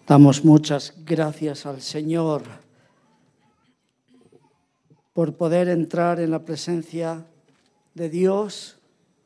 Damos muchas gracias al Señor por poder entrar en la presencia de Dios.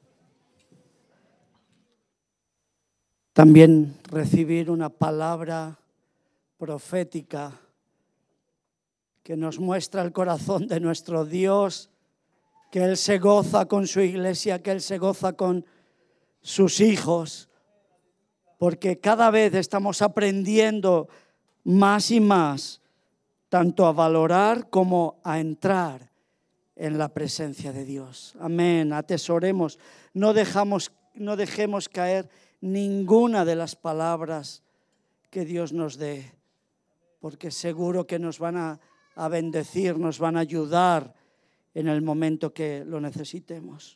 También recibir una palabra profética que nos muestra el corazón de nuestro Dios, que Él se goza con su iglesia, que Él se goza con sus hijos, porque cada vez estamos aprendiendo más y más, tanto a valorar como a entrar en la presencia de Dios. Amén, atesoremos, no dejemos caer ninguna de las palabras que Dios nos dé, porque seguro que nos van a bendecir, nos van a ayudar en el momento que lo necesitemos.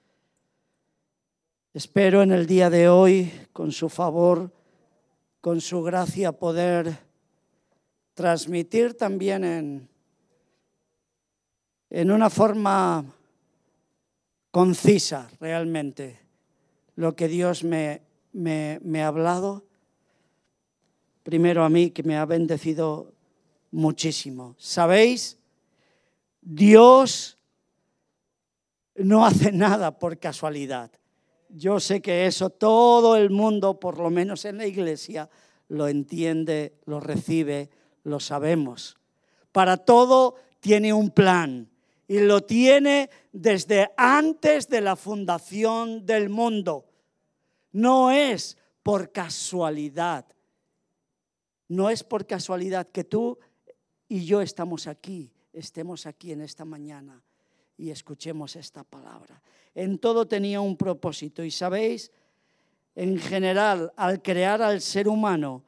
Espero en el día de hoy, con su favor, con su gracia, poder transmitir también en una forma concisa realmente lo que Dios me ha hablado. Primero a mí, que me ha bendecido muchísimo. ¿Sabéis? Dios no hace nada por casualidad. Yo sé que eso todo el mundo, por lo menos en la iglesia, lo entiende, lo recibe, lo sabemos. Para todo tiene un plan y lo tiene desde antes de la fundación del mundo. No es por casualidad. No es por casualidad que tú y yo estemos aquí en esta mañana y escuchemos esta palabra. En todo tenía un propósito. Y sabéis, en general, al crear al ser humano,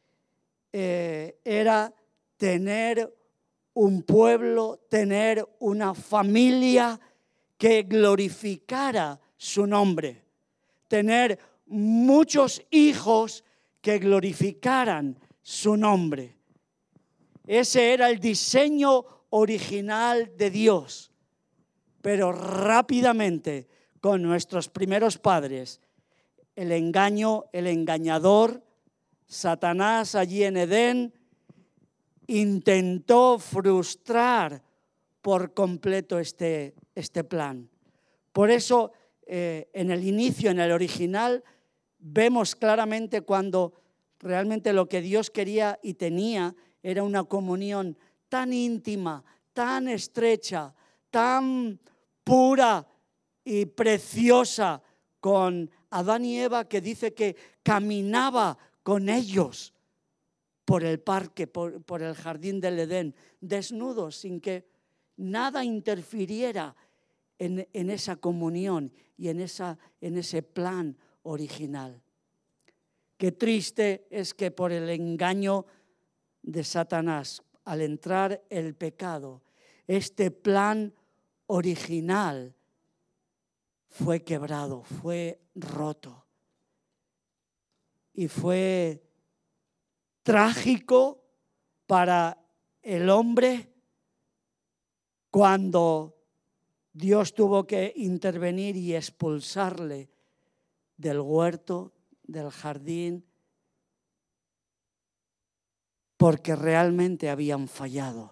era tener un pueblo, tener una familia que glorificara su nombre. Tener muchos hijos que glorificaran su nombre. Ese era el diseño original de Dios. Pero rápidamente, con nuestros primeros padres, el engaño, el engañador, Satanás allí en Edén, intentó frustrar por completo este plan. Por eso, en el inicio, en el original, vemos claramente cuando realmente lo que Dios quería y tenía era una comunión tan íntima, tan estrecha, tan pura y preciosa con Adán y Eva, que dice que caminaba con ellos por el parque, por el jardín del Edén, desnudos, sin que nada interfiriera en esa comunión y en ese plan original. Qué triste es que por el engaño de Satanás, al entrar el pecado, este plan original fue quebrado, fue roto. Y fue trágico para el hombre cuando Dios tuvo que intervenir y expulsarle del huerto, del jardín, porque realmente habían fallado.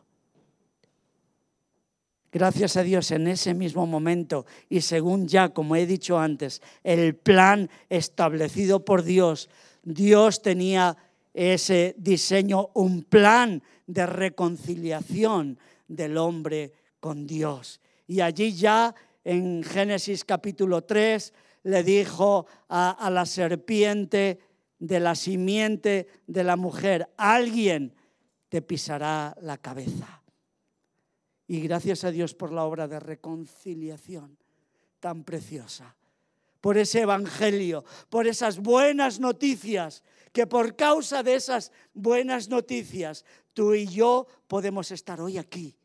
Gracias a Dios, en ese mismo momento, y según ya, como he dicho antes, el plan establecido por Dios, Dios tenía ese diseño, un plan de reconciliación del hombre con Dios. Y allí ya, en Génesis capítulo 3, le dijo a la serpiente de la simiente de la mujer: alguien te pisará la cabeza. Y gracias a Dios por la obra de reconciliación tan preciosa, por ese evangelio, por esas buenas noticias, que por causa de esas buenas noticias tú y yo podemos estar hoy aquí.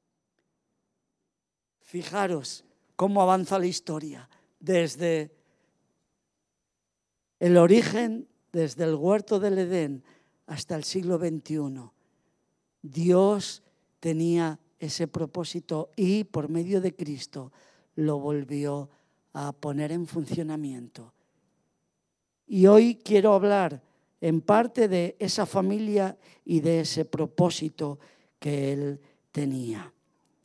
Fijaros cómo avanza la historia desde el origen, desde el huerto del Edén hasta el siglo XXI. Dios tenía ese propósito y por medio de Cristo lo volvió a poner en funcionamiento. Y hoy quiero hablar en parte de esa familia y de ese propósito que Él tenía.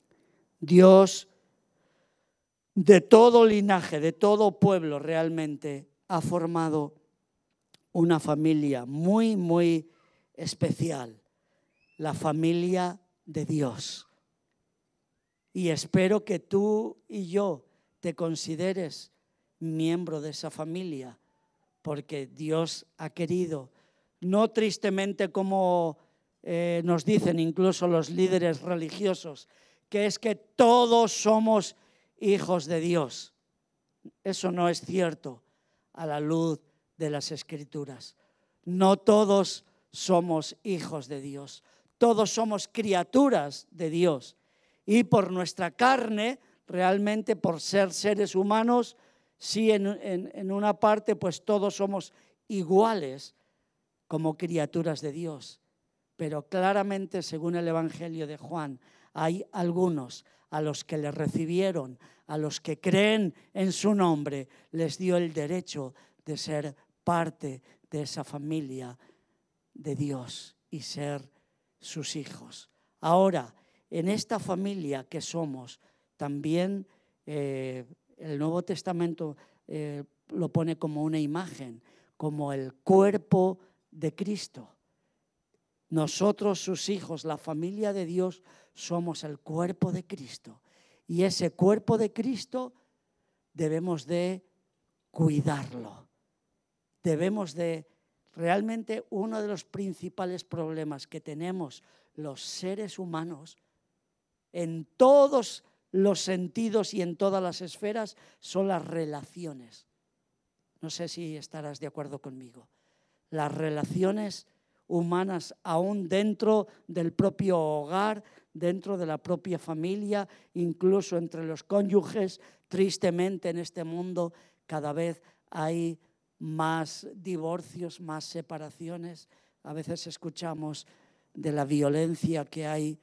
Dios, de todo linaje, de todo pueblo, realmente ha formado una familia muy, muy especial, la familia de Dios. Y espero que tú y yo te consideres miembro de esa familia, porque Dios ha querido, no tristemente como nos dicen incluso los líderes religiosos, que es que todos somos hijos de Dios. Eso no es cierto a la luz de las Escrituras. No todos somos hijos de Dios. Todos somos criaturas de Dios. Y por nuestra carne, realmente por ser seres humanos, sí en una parte pues todos somos iguales como criaturas de Dios. Pero claramente, según el Evangelio de Juan, hay algunos a los que le recibieron, a los que creen en su nombre, les dio el derecho de ser parte de esa familia de Dios y ser sus hijos. Ahora, en esta familia que somos, también el Nuevo Testamento lo pone como una imagen, como el cuerpo de Cristo. Nosotros, sus hijos, la familia de Dios, somos el cuerpo de Cristo. Y ese cuerpo de Cristo debemos de cuidarlo. Debemos de, realmente uno de los principales problemas que tenemos los seres humanos en todos los sentidos y en todas las esferas son las relaciones. No sé si estarás de acuerdo conmigo. Las relaciones humanas aún dentro del propio hogar, dentro de la propia familia, incluso entre los cónyuges. Tristemente en este mundo cada vez hay más divorcios, más separaciones. A veces escuchamos de la violencia que hay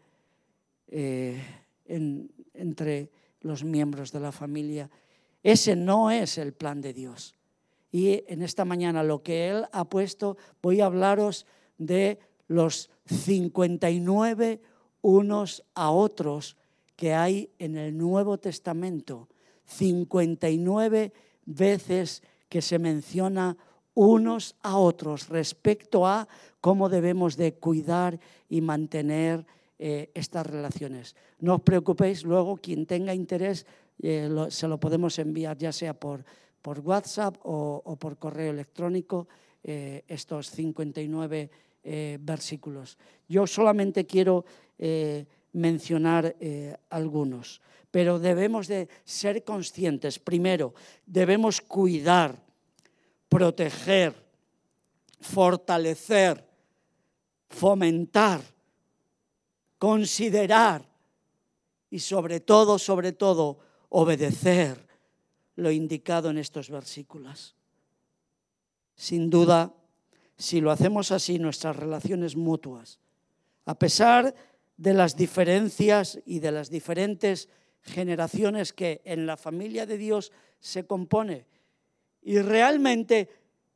entre los miembros de la familia. Ese no es el plan de Dios. Y en esta mañana lo que Él ha puesto, voy a hablaros de los 59 unos a otros que hay en el Nuevo Testamento. 59 veces que se menciona unos a otros respecto a cómo debemos de cuidar y mantener estas relaciones. No os preocupéis, luego quien tenga interés se lo podemos enviar ya sea por WhatsApp o por correo electrónico, estos 59 versículos. Yo solamente quiero mencionar algunos, pero debemos de ser conscientes. Primero, debemos cuidar, proteger, fortalecer, fomentar, considerar y sobre todo, obedecer lo indicado en estos versículos. Sin duda, si lo hacemos así, nuestras relaciones mutuas, a pesar de las diferencias y de las diferentes generaciones que en la familia de Dios se compone, y realmente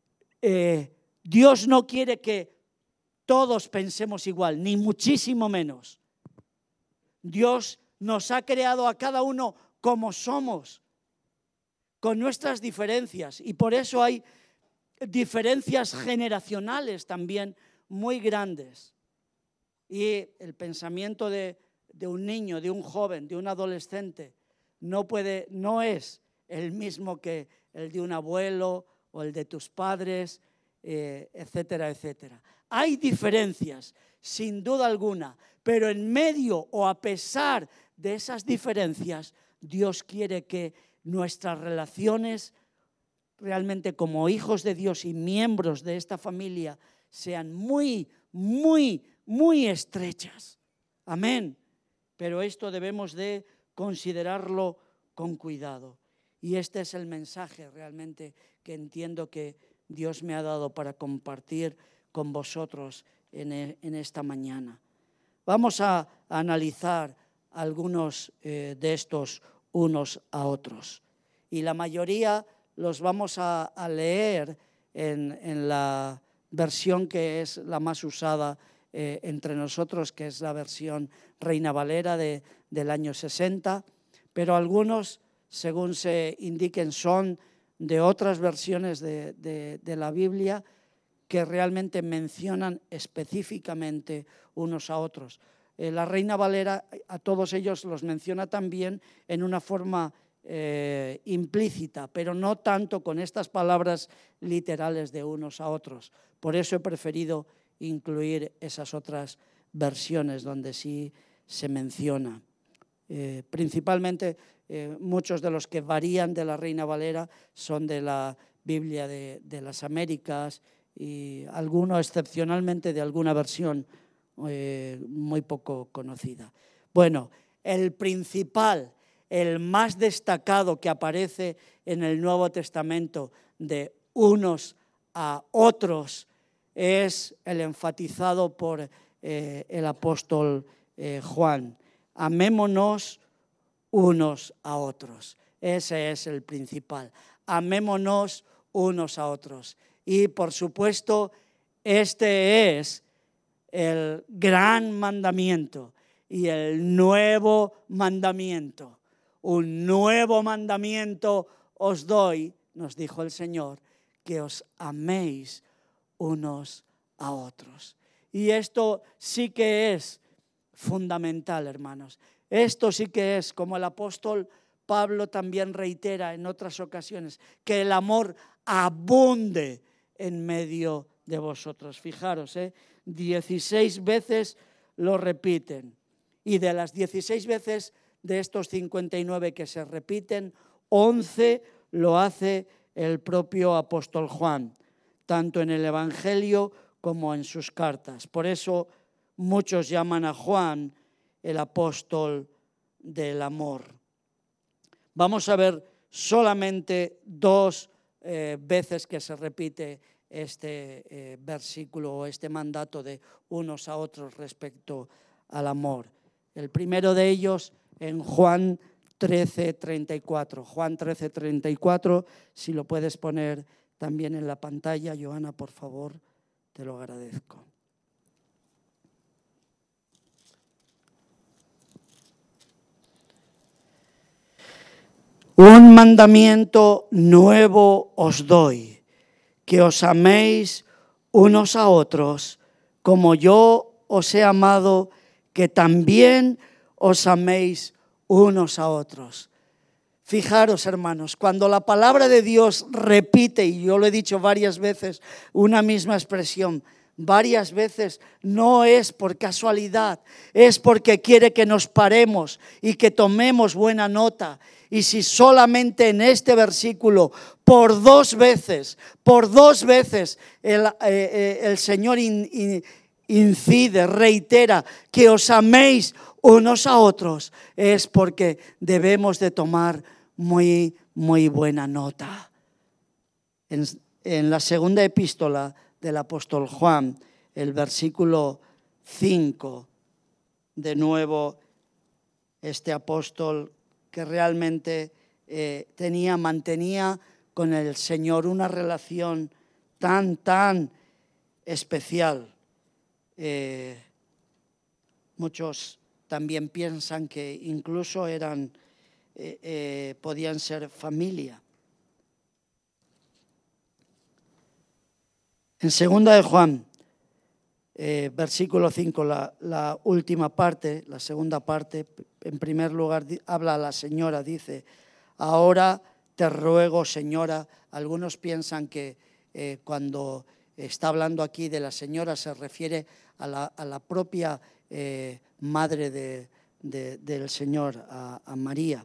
Dios no quiere que todos pensemos igual, ni muchísimo menos. Dios nos ha creado a cada uno como somos, con nuestras diferencias, y por eso hay diferencias generacionales también muy grandes. Y el pensamiento de un niño, de un joven, de un adolescente, no es el mismo que el de un abuelo o el de tus padres, etcétera, etcétera. Hay diferencias, sin duda alguna, pero en medio o a pesar de esas diferencias, Dios quiere que nuestras relaciones realmente como hijos de Dios y miembros de esta familia sean muy, muy, muy estrechas. Amén. Pero esto debemos de considerarlo con cuidado. Y este es el mensaje realmente que entiendo que Dios me ha dado para compartir con vosotros en esta mañana. Vamos a analizar algunos de estos unos a otros. Y la mayoría los vamos a leer en la versión que es la más usada entre nosotros, que es la versión Reina Valera del año 60, pero algunos, según se indiquen, son de otras versiones de la Biblia que realmente mencionan específicamente unos a otros. La Reina Valera a todos ellos los menciona también en una forma implícita, pero no tanto con estas palabras literales de unos a otros. Por eso he preferido incluir esas otras versiones donde sí se menciona. Principalmente muchos de los que varían de la Reina Valera son de la Biblia de las Américas y alguno excepcionalmente de alguna versión muy poco conocida. Bueno, el principal, el más destacado que aparece en el Nuevo Testamento de unos a otros es el enfatizado por el apóstol Juan. Amémonos unos a otros. Ese es el principal. Amémonos unos a otros. Y por supuesto, este es el gran mandamiento y el nuevo mandamiento. Un nuevo mandamiento os doy, nos dijo el Señor, que os améis unos a otros. Y esto sí que es fundamental, hermanos. Esto sí que es, como el apóstol Pablo también reitera en otras ocasiones, que el amor abunde en medio de vosotros. Fijaros, 16 veces lo repiten. Y de las 16 veces de estos 59 que se repiten, 11 lo hace el propio apóstol Juan, tanto en el Evangelio como en sus cartas. Por eso muchos llaman a Juan el apóstol del amor. Vamos a ver solamente 2 veces que se repite este versículo o este mandato de unos a otros respecto al amor. El primero de ellos en Juan 13:34. Juan 13:34, si lo puedes poner también en la pantalla, Joana, por favor, te lo agradezco. Un mandamiento nuevo os doy, que os améis unos a otros, como yo os he amado, que también os améis unos a otros. Fijaros, hermanos, cuando la palabra de Dios repite, y yo lo he dicho varias veces, una misma expresión, varias veces, no es por casualidad, es porque quiere que nos paremos y que tomemos buena nota. Y si solamente en este versículo, por dos veces, el Señor incide, reitera que os améis unos a otros, es porque debemos de tomar muy, muy buena nota. En la segunda epístola del apóstol Juan, el versículo 5, de nuevo este apóstol que realmente mantenía con el Señor una relación tan especial. Muchos también piensan que incluso podían ser familia. En segunda de Juan, versículo 5, la última parte, la segunda parte, en primer lugar habla a la señora, dice: ahora te ruego, señora. Algunos piensan que cuando está hablando aquí de la señora se refiere a la propia madre del Señor, a María.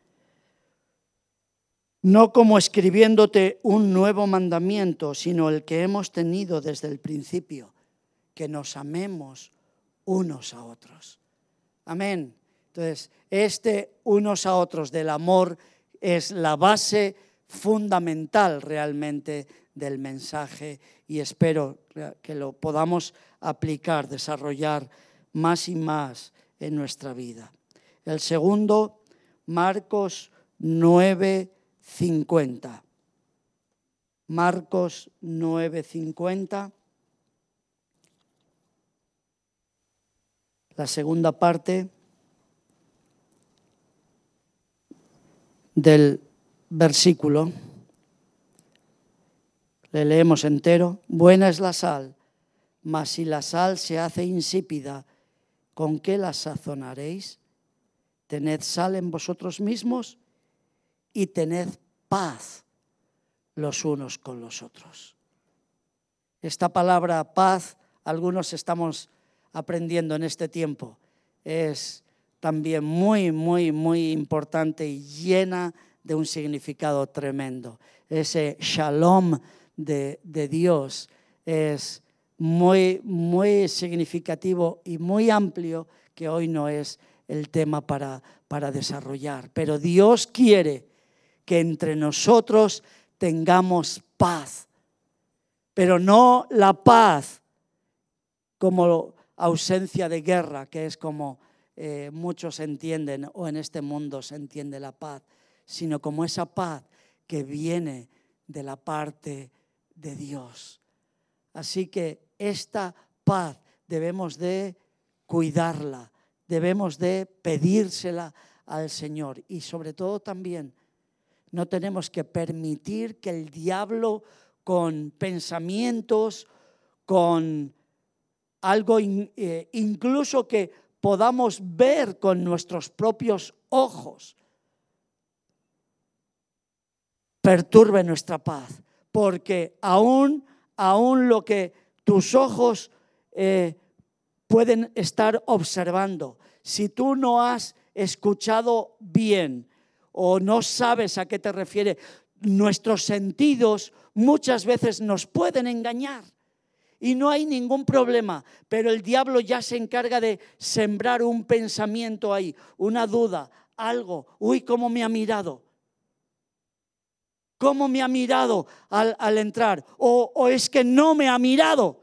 No como escribiéndote un nuevo mandamiento, sino el que hemos tenido desde el principio, que nos amemos unos a otros. Amén. Entonces, unos a otros del amor es la base fundamental realmente del mensaje y espero que lo podamos aplicar, desarrollar más y más en nuestra vida. El segundo, Marcos 9:50. Marcos 9:50. la segunda parte del versículo. Le leemos entero. Buena es la sal, mas si la sal se hace insípida, ¿con qué la sazonaréis? Tened sal en vosotros mismos y tened paz los unos con los otros. Esta palabra paz, algunos estamos aprendiendo en este tiempo, es también muy, muy, muy importante y llena de un significado tremendo. Ese shalom de Dios es muy, muy significativo y muy amplio, que hoy no es el tema para desarrollar. Pero Dios quiere que entre nosotros tengamos paz, pero no la paz como ausencia de guerra, que es como muchos entienden, o en este mundo se entiende la paz, sino como esa paz que viene de la parte de Dios. Así que esta paz debemos de cuidarla, debemos de pedírsela al Señor, y sobre todo también no tenemos que permitir que el diablo, con pensamientos, con algo incluso que podamos ver con nuestros propios ojos, perturbe nuestra paz, porque aún lo que tus ojos pueden estar observando, si tú no has escuchado bien o no sabes a qué te refiere, nuestros sentidos muchas veces nos pueden engañar. Y no hay ningún problema, pero el diablo ya se encarga de sembrar un pensamiento ahí, una duda, algo. Uy, ¿cómo me ha mirado? ¿Cómo me ha mirado al entrar? O es que no me ha mirado.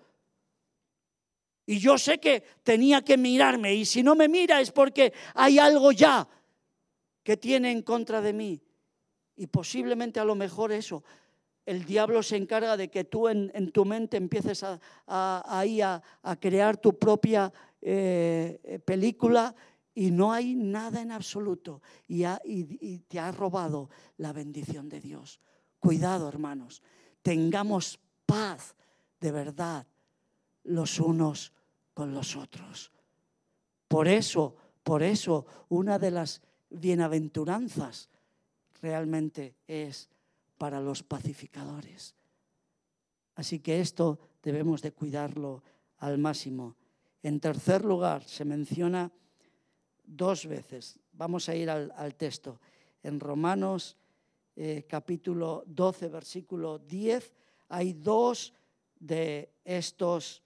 Y yo sé que tenía que mirarme, y si no me mira es porque hay algo ya que tiene en contra de mí. Y posiblemente a lo mejor eso. El diablo se encarga de que tú en tu mente empieces a crear tu propia película, y no hay nada en absoluto, y te ha robado la bendición de Dios. Cuidado, hermanos, tengamos paz de verdad los unos con los otros. Por eso, una de las bienaventuranzas realmente es para los pacificadores. Así que esto debemos de cuidarlo al máximo. En tercer lugar, se menciona 2 veces. Vamos a ir al texto. En Romanos capítulo 12, versículo 10, hay 2 de estos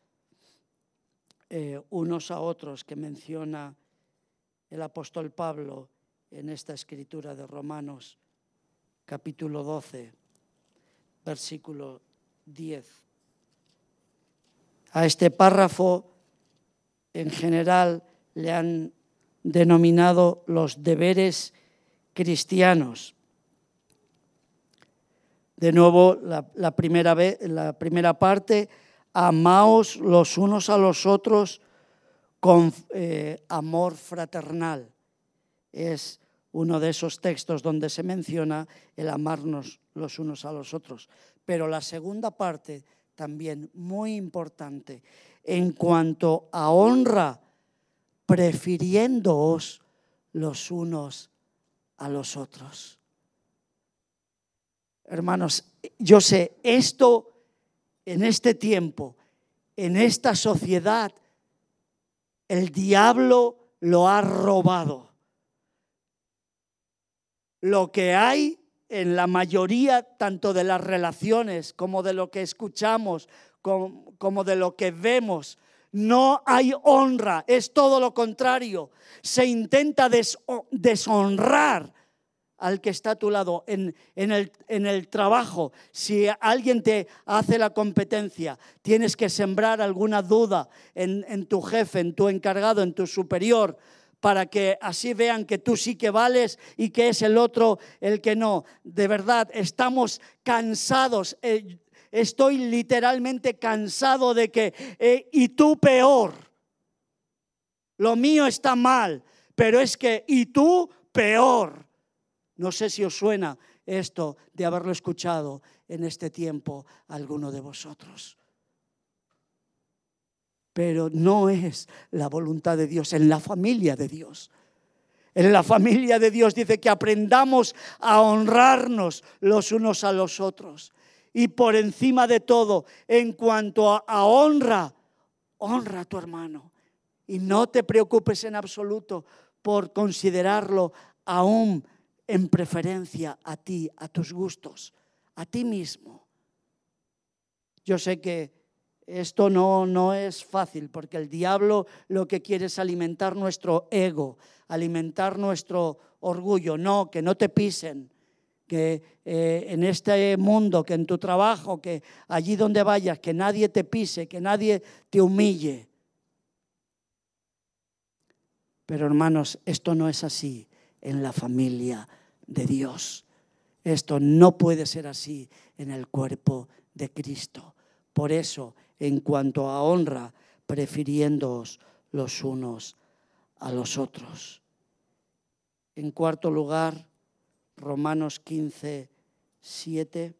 unos a otros que menciona el apóstol Pablo en esta escritura de Romanos capítulo 12, versículo 10. A este párrafo en general le han denominado los deberes cristianos. De nuevo, la primera parte, amaos los unos a los otros con amor fraternal. Es uno de esos textos donde se menciona el amarnos los unos a los otros. Pero la segunda parte, también muy importante, en cuanto a honra, prefiriéndoos los unos a los otros. Hermanos, yo sé, esto en este tiempo, en esta sociedad, el diablo lo ha robado. Lo que hay en la mayoría, tanto de las relaciones como de lo que escuchamos, como de lo que vemos, no hay honra, es todo lo contrario. Se intenta deshonrar al que está a tu lado en el trabajo. Si alguien te hace la competencia, tienes que sembrar alguna duda en tu jefe, en tu encargado, en tu superior, para que así vean que tú sí que vales y que es el otro el que no. De verdad, estamos cansados. Estoy literalmente cansado de que, y tú peor. Lo mío está mal, pero es que, y tú, peor. No sé si os suena esto de haberlo escuchado en este tiempo a alguno de vosotros. Pero no es la voluntad de Dios en la familia de Dios. En la familia de Dios dice que aprendamos a honrarnos los unos a los otros. Y por encima de todo, en cuanto a honra, honra a tu hermano. Y no te preocupes en absoluto por considerarlo aún en preferencia a ti, a tus gustos, a ti mismo. Yo sé que esto no es fácil, porque el diablo lo que quiere es alimentar nuestro ego, alimentar nuestro orgullo. No, que no te pisen, que en este mundo, que en tu trabajo, que allí donde vayas, que nadie te pise, que nadie te humille. Pero hermanos, esto no es así en la familia de Dios. Esto no puede ser así en el cuerpo de Cristo. Por eso, en cuanto a honra, prefiriéndoos los unos a los otros. En cuarto lugar, Romanos 15, 7.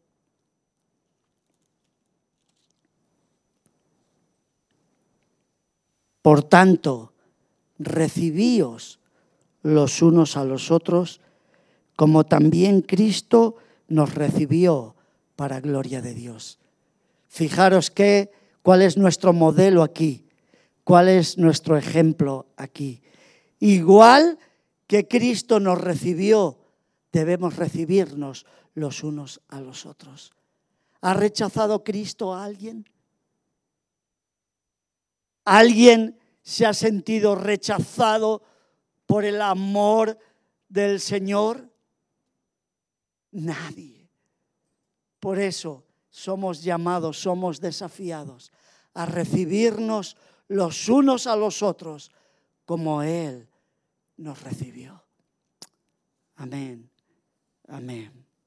Por tanto, recibíos los unos a los otros, como también Cristo nos recibió para gloria de Dios. Fijaros cuál es nuestro modelo aquí, cuál es nuestro ejemplo aquí. Igual que Cristo nos recibió, debemos recibirnos los unos a los otros. ¿Ha rechazado Cristo a alguien? ¿Alguien se ha sentido rechazado por el amor del Señor? Nadie. Por eso somos llamados, somos desafiados a recibirnos los unos a los otros como Él nos recibió. Amén. Amén.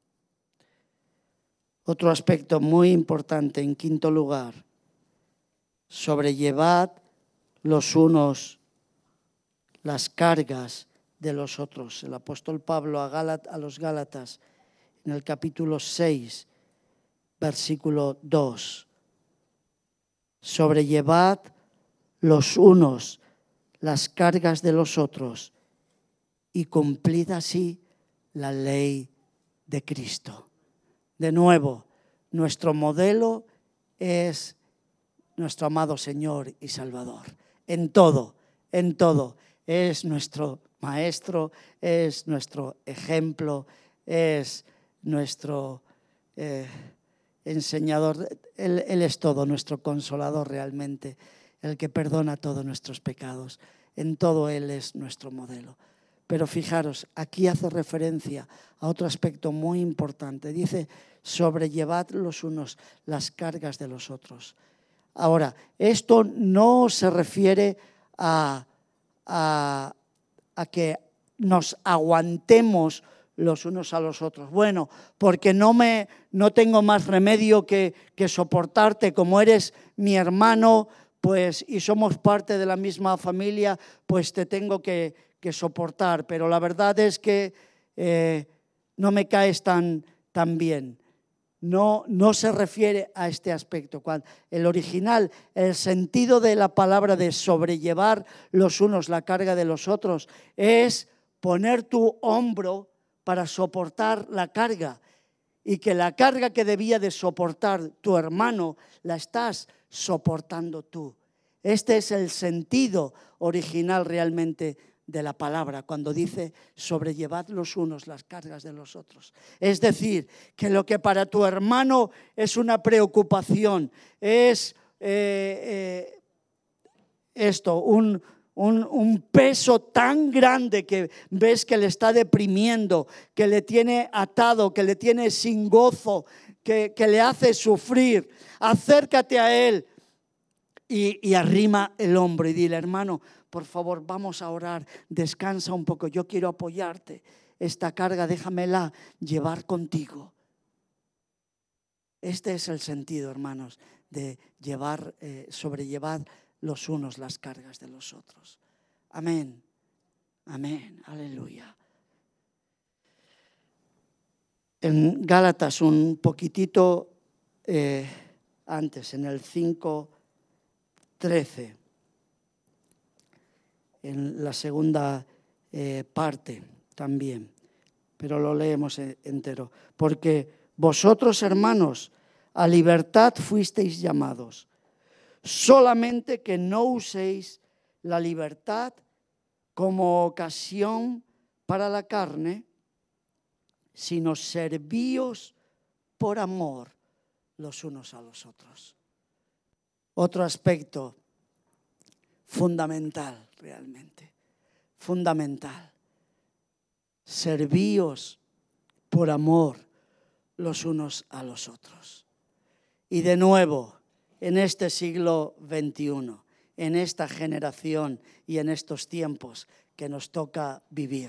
Otro aspecto muy importante, en quinto lugar, sobrellevad los unos las cargas de los otros. El apóstol Pablo a los Gálatas, en el capítulo 6, versículo 2. Sobrellevad los unos las cargas de los otros y cumplid así la ley de Cristo. De nuevo, nuestro modelo es nuestro amado Señor y Salvador. En todo. Es nuestro maestro, es nuestro ejemplo, es nuestro enseñador. Él es todo, nuestro consolador realmente, el que perdona todos nuestros pecados. En todo Él es nuestro modelo. Pero fijaros, aquí hace referencia a otro aspecto muy importante. Dice, sobrellevad los unos las cargas de los otros. Ahora, esto no se refiere a que nos aguantemos los unos a los otros. Bueno, porque no tengo más remedio que soportarte como eres mi hermano, pues, y somos parte de la misma familia, pues te tengo que soportar. Pero la verdad es que no me caes tan bien. No se refiere a este aspecto. El original, el sentido de la palabra de sobrellevar los unos la carga de los otros es poner tu hombro para soportar la carga, y que la carga que debía de soportar tu hermano la estás soportando tú. Este es el sentido original realmente de la palabra, cuando dice sobrellevad los unos las cargas de los otros. Es decir, que lo que para tu hermano es una preocupación, es un peso tan grande que ves que le está deprimiendo, que le tiene atado, que le tiene sin gozo, que le hace sufrir. Acércate a él y arrima el hombro y dile, hermano, por favor, vamos a orar, descansa un poco, yo quiero apoyarte. Esta carga déjamela llevar contigo. Este es el sentido, hermanos, de sobrellevar los unos las cargas de los otros. Amén. Amén. Aleluya. En Gálatas un poquitito antes, en el 5:13, en la segunda parte también, pero lo leemos entero. Porque vosotros, hermanos, a libertad fuisteis llamados, solamente que no uséis la libertad como ocasión para la carne, sino servíos por amor los unos a los otros. Otro aspecto fundamental, realmente, fundamental. Servíos por amor los unos a los otros. Y de nuevo, en este siglo XXI, en esta generación y en estos tiempos que nos toca vivir,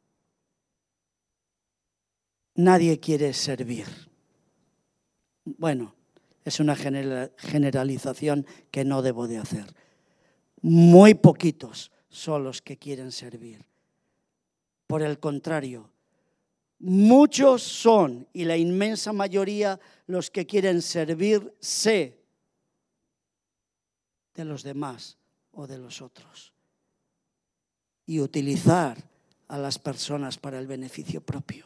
nadie quiere servir. Bueno, es una generalización que no debo de hacer. Muy poquitos son los que quieren servir. Por el contrario, muchos son, y la inmensa mayoría, los que quieren servirse de los demás o de los otros y utilizar a las personas para el beneficio propio.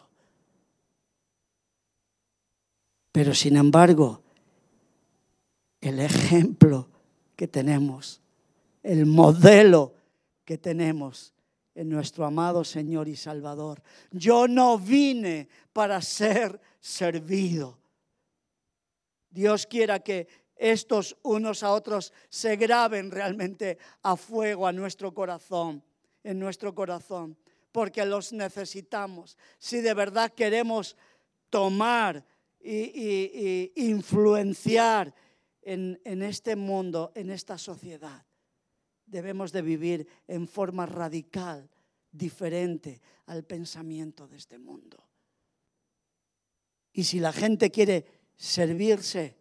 Pero sin embargo, el ejemplo que tenemos, el modelo que tenemos en nuestro amado Señor y Salvador. Yo no vine para ser servido. Dios quiera que estos unos a otros se graben realmente a fuego a nuestro corazón, en nuestro corazón, porque los necesitamos. Si de verdad queremos tomar y influenciar en este mundo, en esta sociedad, debemos de vivir en forma radical, diferente al pensamiento de este mundo. Y si la gente quiere servirse,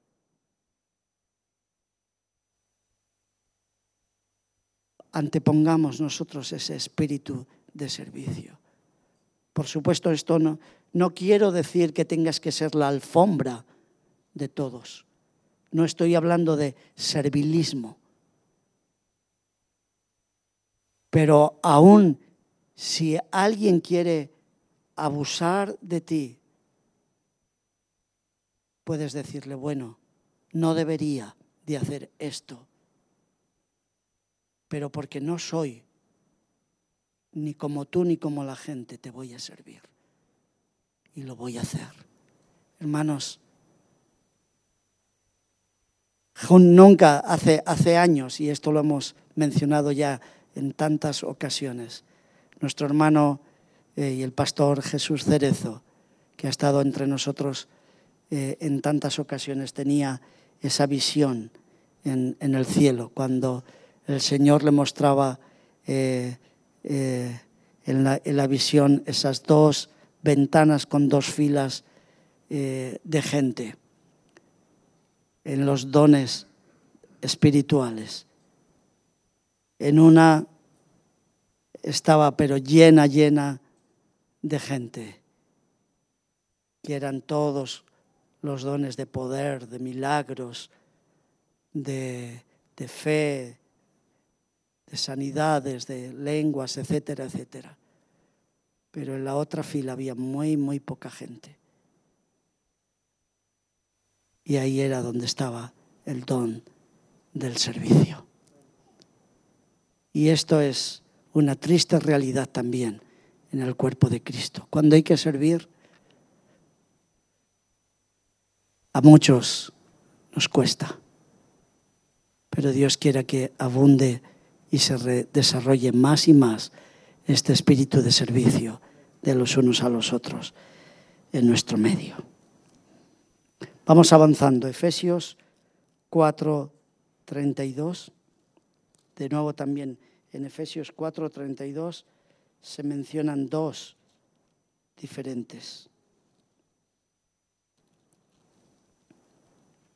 antepongamos nosotros ese espíritu de servicio. Por supuesto, esto no quiero decir que tengas que ser la alfombra de todos. No estoy hablando de servilismo. Pero aún si alguien quiere abusar de ti, puedes decirle, bueno, no debería de hacer esto, pero porque no soy ni como tú ni como la gente, te voy a servir. Y lo voy a hacer. Hermanos, nunca hace años, y esto lo hemos mencionado ya en tantas ocasiones, nuestro hermano y el pastor Jesús Cerezo, que ha estado entre nosotros en tantas ocasiones, tenía esa visión en el cielo, cuando el Señor le mostraba en la visión esas dos ventanas con dos filas de gente en los dones espirituales. En una estaba pero llena de gente, que eran todos los dones de poder, de milagros, de fe, de sanidades, de lenguas, etcétera, etcétera. Pero en la otra fila había muy poca gente. Y ahí era donde estaba el don del servicio. Y esto es una triste realidad también en el cuerpo de Cristo. Cuando hay que servir, a muchos nos cuesta. Pero Dios quiera que abunde y se desarrolle más y más este espíritu de servicio de los unos a los otros en nuestro medio. Vamos avanzando. Efesios 4:32. De nuevo también en Efesios 4:32 se mencionan dos diferentes.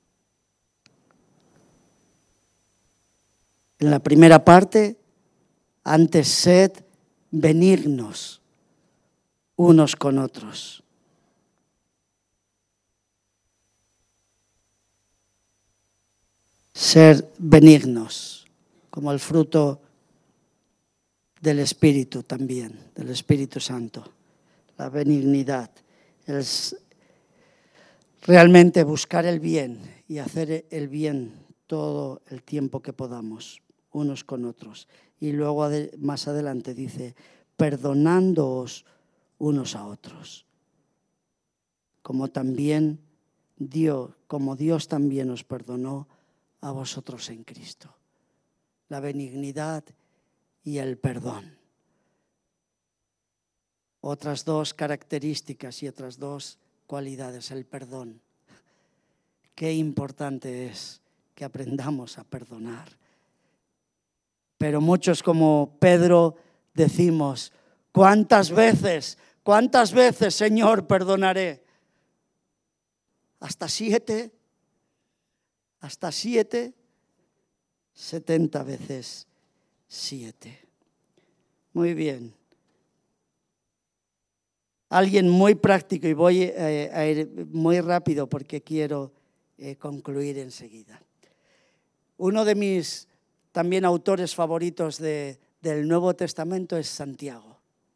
En la primera parte Antes sed benignos unos con otros. Ser benignos, como el fruto del Espíritu también, del Espíritu Santo. La benignidad, realmente buscar el bien y hacer el bien todo el tiempo que podamos, unos con otros. Y luego más adelante dice, perdonándoos unos a otros, como Dios también os perdonó a vosotros en Cristo. La benignidad y el perdón. Otras dos características y otras dos cualidades, el perdón. Qué importante es que aprendamos a perdonar. Pero muchos como Pedro decimos, ¿cuántas veces, Señor, perdonaré? ¿Hasta 7? ¿Hasta 7? 70 veces 7. Muy bien. Alguien muy práctico, y voy a ir muy rápido porque quiero concluir enseguida. Uno de mis también autores favoritos del Nuevo Testamento es Santiago.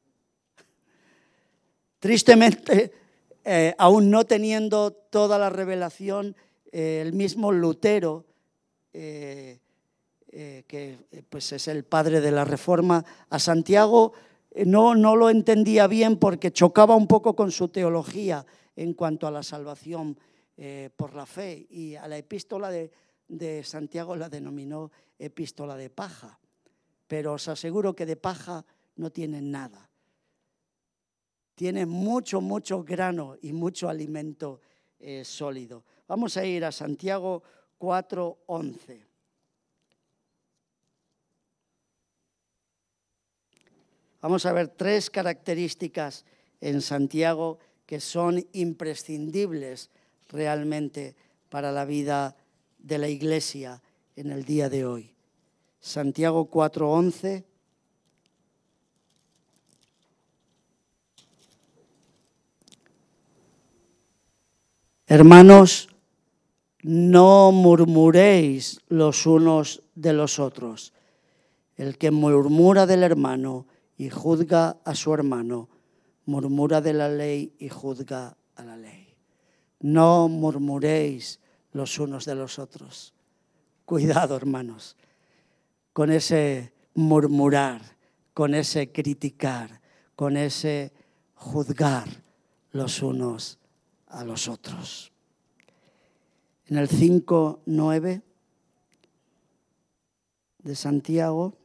Tristemente, aún no teniendo toda la revelación, el mismo Lutero, que pues es el padre de la Reforma, a Santiago no lo entendía bien porque chocaba un poco con su teología en cuanto a la salvación por la fe, y a la epístola de Santiago la denominó epístola de paja, pero os aseguro que de paja no tiene nada. Tiene mucho grano y mucho alimento sólido. Vamos a ir a Santiago 4:11. Vamos a ver 3 características en Santiago que son imprescindibles realmente para la vida de la Iglesia en el día de hoy. Santiago 4:11. Hermanos, no murmuréis los unos de los otros. El que murmura del hermano y juzga a su hermano, murmura de la ley y juzga a la ley. No murmuréis los unos de los otros. Cuidado, hermanos, con ese murmurar, con ese criticar, con ese juzgar los unos a los otros. En el 5:9 de Santiago,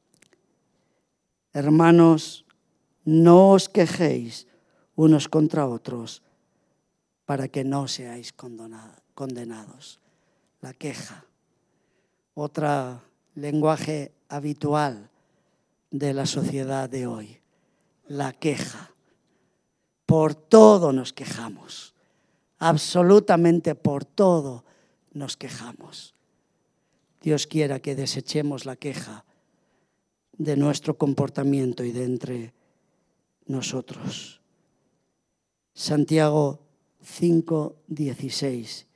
hermanos, no os quejéis unos contra otros para que no seáis condenados. La queja, otro lenguaje habitual de la sociedad de hoy. La queja. Por todo nos quejamos. Absolutamente por todo nos quejamos. Dios quiera que desechemos la queja de nuestro comportamiento y de entre nosotros. Santiago 5:16,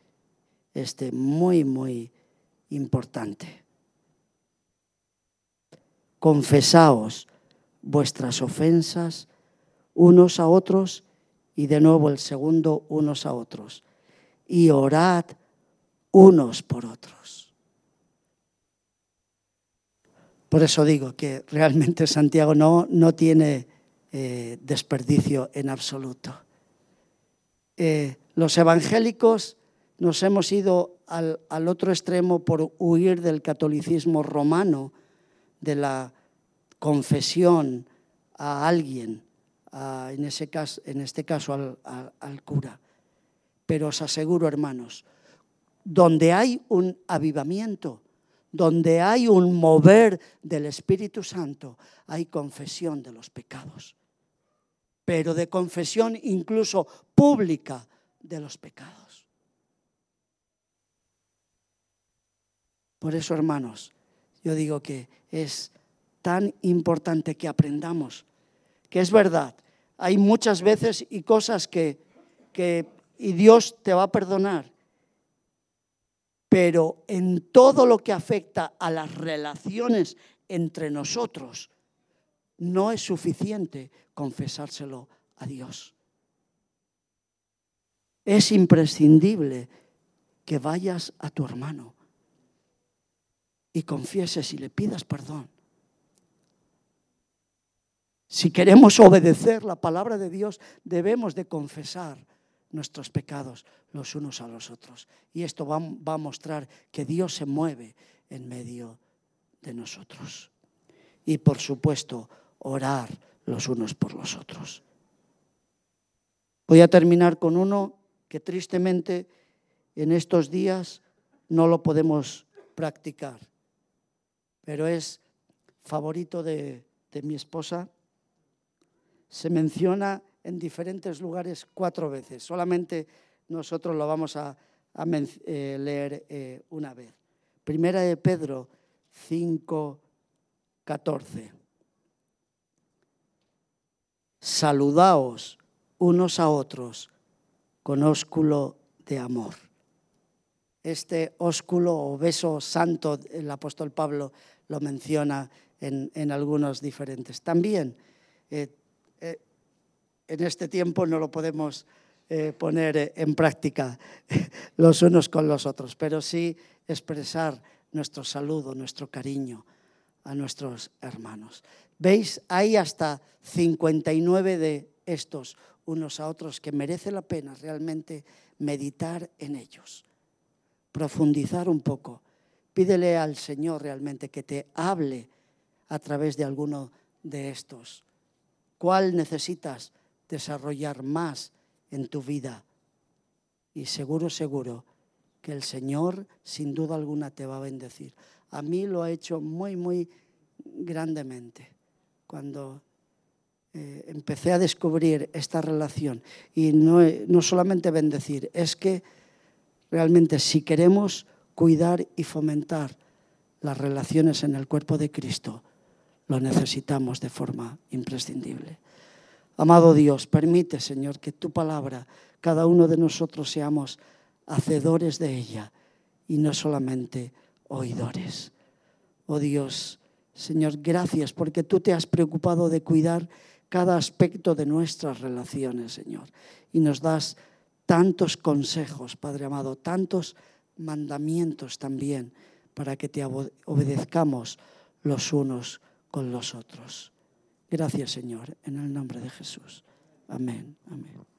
muy importante. Confesaos vuestras ofensas unos a otros, y de nuevo el segundo, unos a otros, y orad unos por otros. Por eso digo que realmente Santiago no tiene desperdicio en absoluto. Los evangélicos nos hemos ido al otro extremo por huir del catolicismo romano, de la confesión a alguien, en este caso al cura. Pero os aseguro, hermanos, donde hay un avivamiento, donde hay un mover del Espíritu Santo, hay confesión de los pecados, pero de confesión incluso pública de los pecados. Por eso, hermanos, yo digo que es tan importante que aprendamos, que es verdad, hay muchas veces y cosas y Dios te va a perdonar, pero en todo lo que afecta a las relaciones entre nosotros, no es suficiente confesárselo a Dios. Es imprescindible que vayas a tu hermano y confieses y le pidas perdón. Si queremos obedecer la palabra de Dios, debemos de confesar nuestros pecados los unos a los otros. Y esto va a mostrar que Dios se mueve en medio de nosotros. Y por supuesto, orar los unos por los otros. Voy a terminar con uno que tristemente en estos días no lo podemos practicar, pero es favorito de mi esposa. Se menciona en diferentes lugares 4 veces. Solamente nosotros lo vamos a leer una vez. Primera de Pedro 5:14. Saludaos unos a otros con ósculo de amor. Este ósculo o beso santo, el apóstol Pablo lo menciona en algunos diferentes. También en este tiempo no lo podemos poner en práctica los unos con los otros, pero sí expresar nuestro saludo, nuestro cariño a nuestros hermanos. ¿Veis? Hay hasta 59 de estos unos a otros que merece la pena realmente meditar en ellos, profundizar un poco. Pídele al Señor realmente que te hable a través de alguno de estos. ¿Cuál necesitas desarrollar más en tu vida? Y seguro que el Señor sin duda alguna te va a bendecir. A mí lo ha hecho muy grandemente cuando empecé a descubrir esta relación. Y no solamente bendecir, es que realmente si queremos cuidar y fomentar las relaciones en el cuerpo de Cristo, lo necesitamos de forma imprescindible. Amado Dios, permite, Señor, que tu palabra, cada uno de nosotros seamos hacedores de ella y no solamente oidores. Oh Dios, Señor, gracias porque tú te has preocupado de cuidar cada aspecto de nuestras relaciones, Señor. Y nos das tantos consejos, Padre amado, tantos mandamientos también para que te obedezcamos los unos con los otros. Gracias, Señor, en el nombre de Jesús. Amén. Amén.